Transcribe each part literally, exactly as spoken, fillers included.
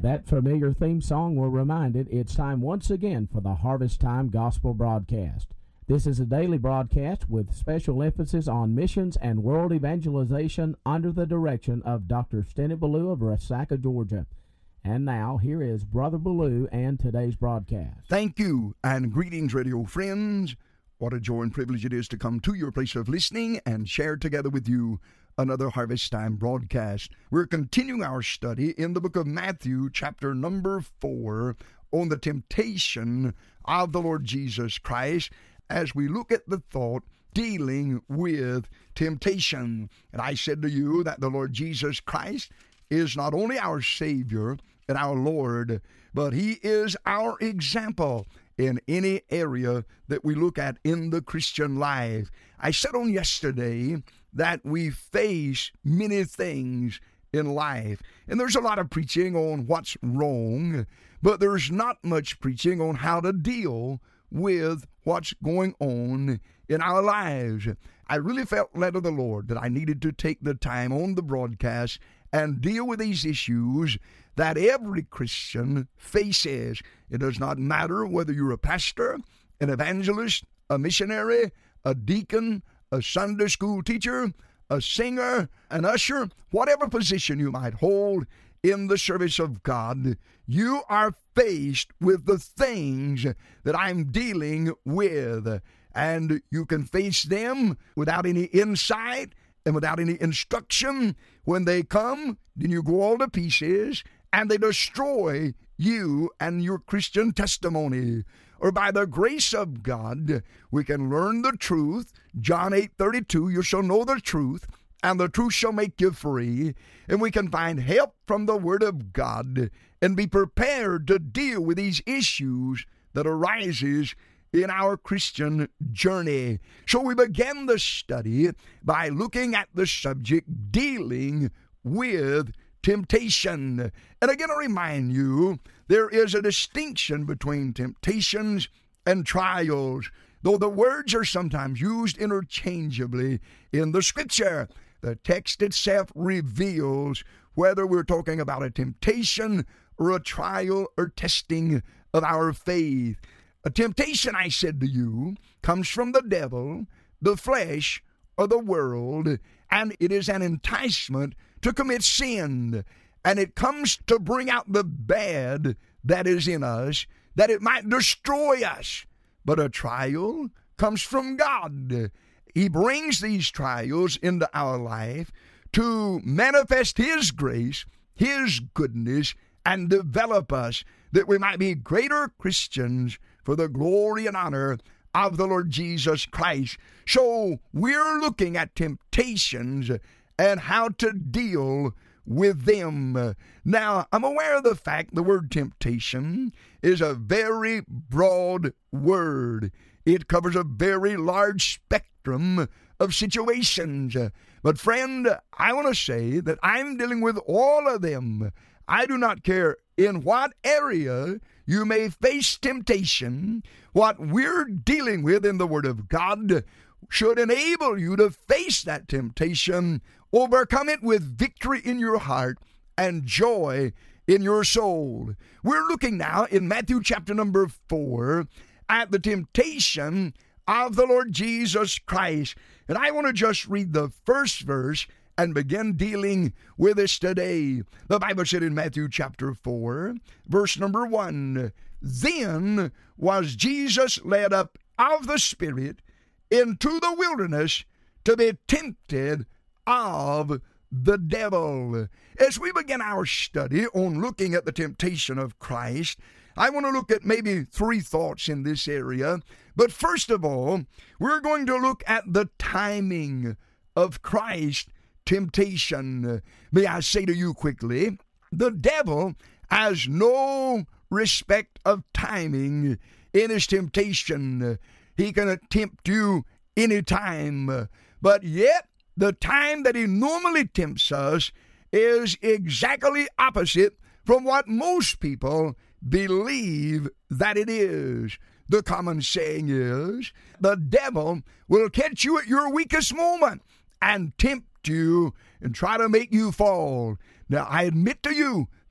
that familiar theme song, we're reminded it's time once again for the Harvest Time Gospel Broadcast. This is a daily broadcast with special emphasis on missions and world evangelization under the direction of Doctor Stennett Ballou of Resaca, Georgia. And now, here is Brother Ballou and today's broadcast. Thank you, and greetings, radio friends. What a joy and privilege it is to come to your place of listening and share together with you another Harvest Time broadcast. We're continuing our study in the book of Matthew, chapter number four, on the temptation of the Lord Jesus Christ, as we look at the thought dealing with temptation. And I said to you that the Lord Jesus Christ is not only our Savior and our Lord, but He is our example in any area that we look at in the Christian life. I said on yesterday that we face many things in life, and there's a lot of preaching on what's wrong, but there's not much preaching on how to deal with what's going on in our lives. I really felt led of the Lord that I needed to take the time on the broadcast and deal with these issues that every Christian faces. It does not matter whether you're a pastor, an evangelist, a missionary, a deacon, a Sunday school teacher, a singer, an usher, whatever position you might hold in the service of God, you are faced with the things that I'm dealing with. And you can face them without any insight and without any instruction. When they come, then you go all to pieces and they destroy you and your Christian testimony. Or by the grace of God, we can learn the truth. John eight thirty-two, you shall know the truth, and the truth shall make you free. And we can find help from the Word of God and be prepared to deal with these issues that arises in our Christian journey. So we began the study by looking at the subject dealing with temptation. And again, I remind you, there is a distinction between temptations and trials, though the words are sometimes used interchangeably in the Scripture. The text itself reveals whether we're talking about a temptation or a trial or testing of our faith. A temptation, I said to you, comes from the devil, the flesh, or the world, and it is an enticement to commit sin. And it comes to bring out the bad that is in us, that it might destroy us. But a trial comes from God. He brings these trials into our life to manifest His grace, His goodness, and develop us that we might be greater Christians for the glory and honor of the Lord Jesus Christ. So we're looking at temptations and how to deal with them. Now, I'm aware of the fact the word temptation is a very broad word. It covers a very large spectrum of situations. But friend, I want to say that I'm dealing with all of them. I do not care in what area you may face temptation. What we're dealing with in the Word of God should enable you to face that temptation, overcome it with victory in your heart and joy in your soul. We're looking now in Matthew chapter number four at the temptation of the Lord Jesus Christ. And I want to just read the first verse and begin dealing with this today. The Bible said in Matthew chapter four, verse number one, then was Jesus led up of the Spirit into the wilderness to be tempted of the devil. As we begin our study on looking at the temptation of Christ, I want to look at maybe three thoughts in this area. But first of all, we're going to look at the timing of Christ's temptation. May I say to you quickly, the devil has no respect of timing in his temptation. He can tempt you anytime, but yet the time that he normally tempts us is exactly opposite from what most people believe that it is. The common saying is, the devil will catch you at your weakest moment and tempt you and try to make you fall. Now, I admit to you,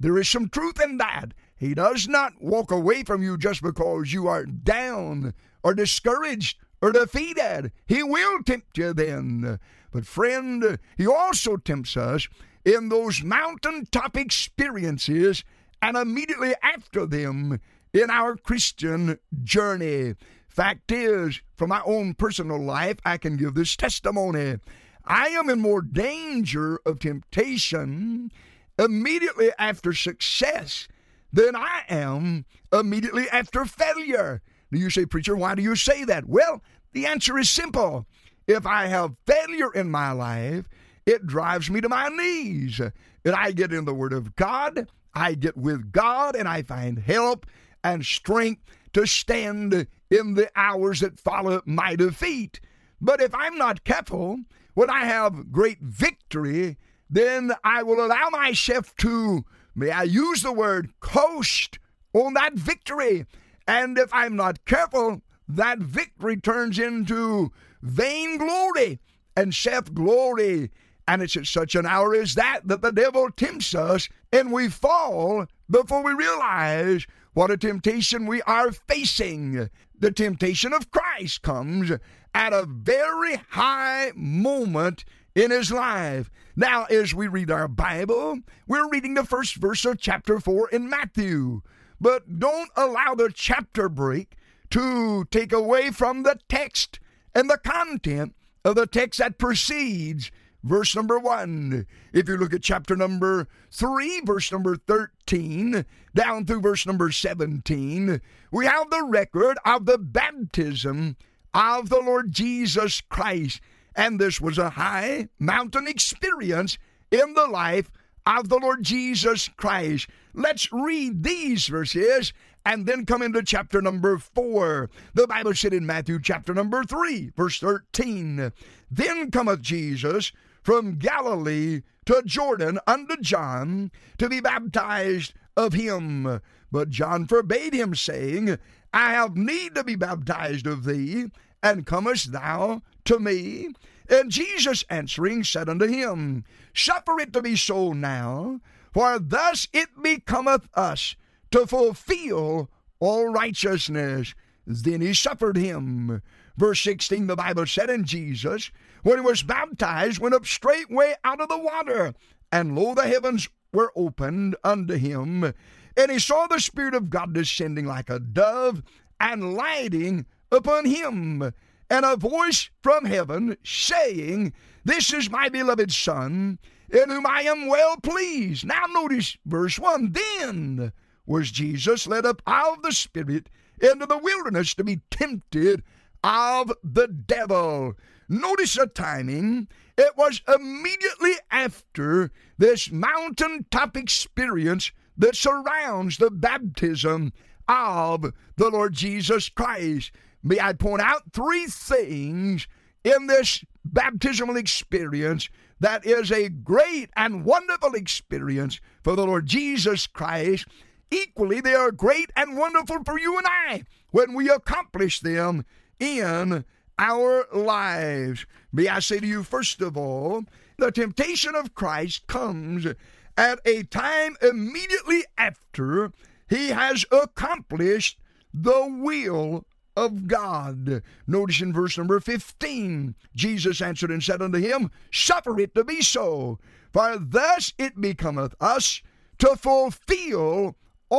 There is some truth in that. He does not walk away from you just because you are down or discouraged or defeated. He will tempt you then. But friend, he also tempts us in those mountaintop experiences and immediately after them in our Christian journey. Fact is, from my own personal life, I can give this testimony. I am in more danger of temptation immediately after success than I am immediately after failure. Do you say, preacher, why do you say that? Well, the answer is simple. If I have failure in my life, it drives me to my knees. And I get in the Word of God, I get with God, and I find help and strength to stand in the hours that follow my defeat. But if I'm not careful, when I have great victory, then I will allow myself to, may I use the word, coast on that victory. And if I'm not careful, that victory turns into vainglory and self-glory. And it's at such an hour as that that the devil tempts us and we fall before we realize what a temptation we are facing. The temptation of Christ comes at a very high moment in his life. Now, as we read our Bible, we're reading the first verse of chapter four in Matthew. But don't allow the chapter break to take away from the text and the content of the text that precedes verse number one. If you look at chapter number three, verse number thirteen, down through verse number seventeen, we have the record of the baptism of the Lord Jesus Christ. And this was a high mountain experience in the life of the Lord Jesus Christ. Let's read these verses and then come into chapter number four. The Bible said in Matthew chapter number three, verse thirteen, Then cometh Jesus from Galilee to Jordan unto John to be baptized of him. But John forbade him, saying, I have need to be baptized of thee, and comest thou to me? And Jesus answering said unto him, Suffer it to be so now, for thus it becometh us to fulfill all righteousness. Then he suffered him. Verse sixteen, the Bible said, And Jesus, when he was baptized, went up straightway out of the water, and lo, the heavens were opened unto him, and he saw the Spirit of God descending like a dove, and lighting upon him. And a voice from heaven saying, This is my beloved Son, in whom I am well pleased. Now notice verse one. Then was Jesus led up out of the Spirit into the wilderness to be tempted of the devil. Notice the timing. It was immediately after this mountaintop experience that surrounds the baptism of the Lord Jesus Christ. May I point out three things in this baptismal experience that is a great and wonderful experience for the Lord Jesus Christ. Equally, they are great and wonderful for you and I when we accomplish them in our lives. May I say to you, first of all, the temptation of Christ comes at a time immediately after he has accomplished the will of God. Notice in verse number fifteen, Jesus answered and said unto him, Suffer it to be so, for thus it becometh us to fulfill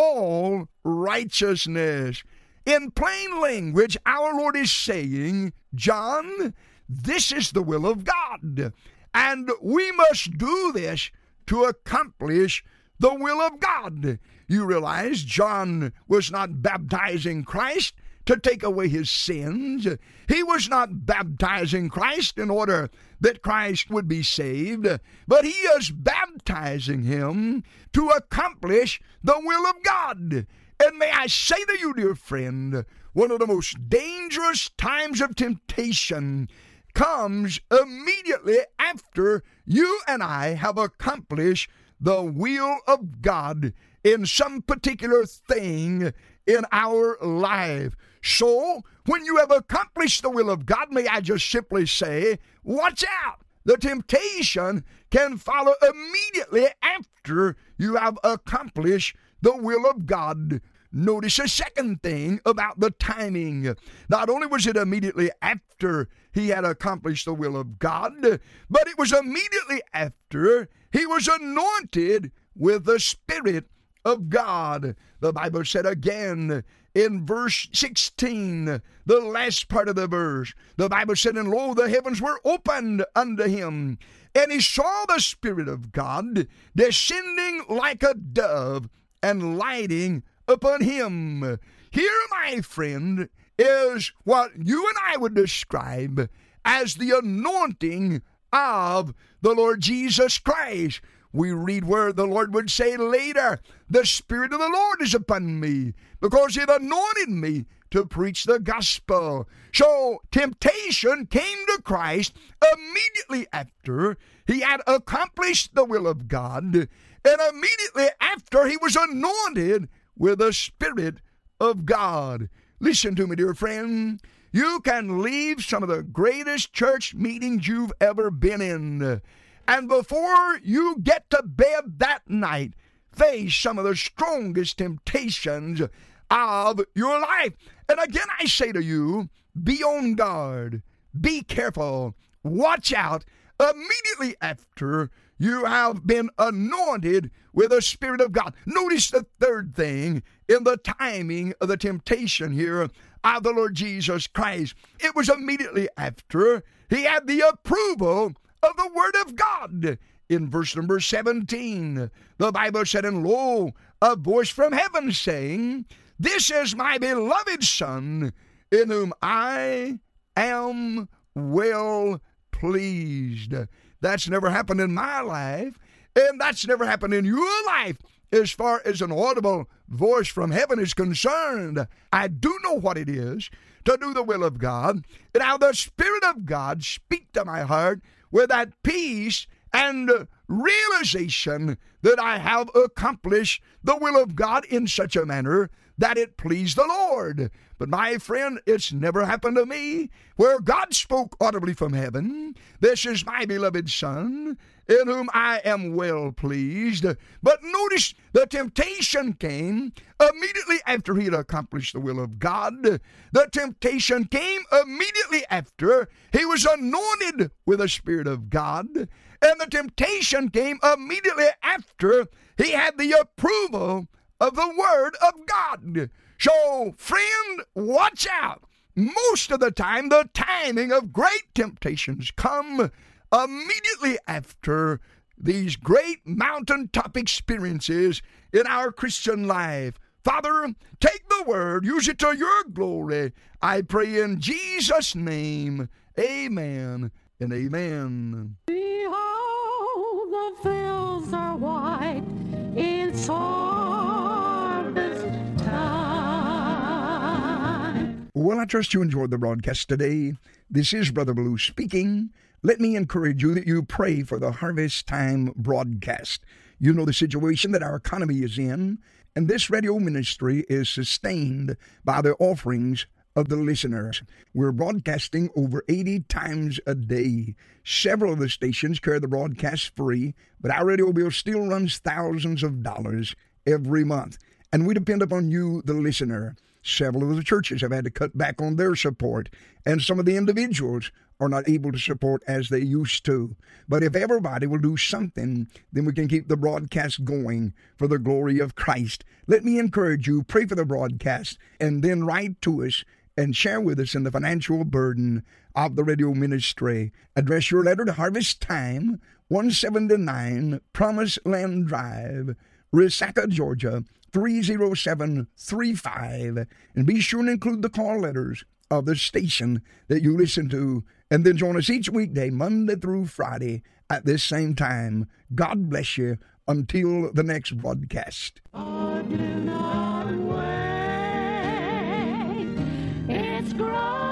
all righteousness. In plain language, our Lord is saying, John, this is the will of God, and we must do this to accomplish the will of God. You realize John was not baptizing Christ to take away his sins. He was not baptizing Christ in order that Christ would be saved, but he is baptizing him to accomplish the will of God. And may I say to you, dear friend, one of the most dangerous times of temptation comes immediately after you and I have accomplished the will of God in some particular thing in our life. So, when you have accomplished the will of God, may I just simply say, watch out. The temptation can follow immediately after you have accomplished the will of God. Notice a second thing about the timing. Not only was it immediately after he had accomplished the will of God, but it was immediately after he was anointed with the Spirit of God. The Bible said again in verse sixteen, the last part of the verse, the Bible said, and lo, the heavens were opened unto him, and he saw the Spirit of God descending like a dove and lighting upon him. Here, my friend, is what you and I would describe as the anointing of the Lord Jesus Christ. We read where the Lord would say later, the Spirit of the Lord is upon me, because he had anointed me to preach the gospel. So temptation came to Christ immediately after he had accomplished the will of God, and immediately after he was anointed with the Spirit of God. Listen to me, dear friend. You can leave some of the greatest church meetings you've ever been in, and before you get to bed that night, face some of the strongest temptations of your life. And again, I say to you, be on guard, be careful, watch out. Immediately after you have been anointed with the Spirit of God. Notice the third thing in the timing of the temptation here of the Lord Jesus Christ. It was immediately after he had the approval of the Word of God. In verse number seventeen, the Bible said, and lo, a voice from heaven saying, this is my beloved Son, in whom I am well pleased. That's never happened in my life, and that's never happened in your life as far as an audible voice from heaven is concerned. I do know what it is to do the will of God, and how the Spirit of God speak to my heart with that peace and realization that I have accomplished the will of God in such a manner that it pleased the Lord. But my friend, it's never happened to me where God spoke audibly from heaven, this is my beloved Son, in whom I am well pleased. But notice the temptation came immediately after he had accomplished the will of God. The temptation came immediately after he was anointed with the Spirit of God. And the temptation came immediately after he had the approval of the Word of God. So, friend, watch out. Most of the time, the timing of great temptations come immediately after these great mountaintop experiences in our Christian life. Father, take the Word, use it to your glory. I pray in Jesus' name. Amen and amen. Behold, the fields are white in harvest time. Well, I trust you enjoyed the broadcast today. This is Brother Blue speaking. Let me encourage you that you pray for the Harvest Time broadcast. You know the situation that our economy is in, and this radio ministry is sustained by the offerings of the listeners. We're broadcasting over eighty times a day. Several of the stations carry the broadcast free, but our radio bill still runs thousands of dollars every month. And we depend upon you, the listener. Several of the churches have had to cut back on their support, and some of the individuals are not able to support as they used to. But if everybody will do something, then we can keep the broadcast going for the glory of Christ. Let me encourage you, pray for the broadcast, and then write to us and share with us in the financial burden of the radio ministry. Address your letter to Harvest Time, one seventy-nine Promise Land Drive, Resaca, Georgia, three oh seven three five. And be sure to include the call letters of the station that you listen to. And then join us each weekday, Monday through Friday, at this same time. God bless you until the next broadcast. Oh, do not wait. It's growing.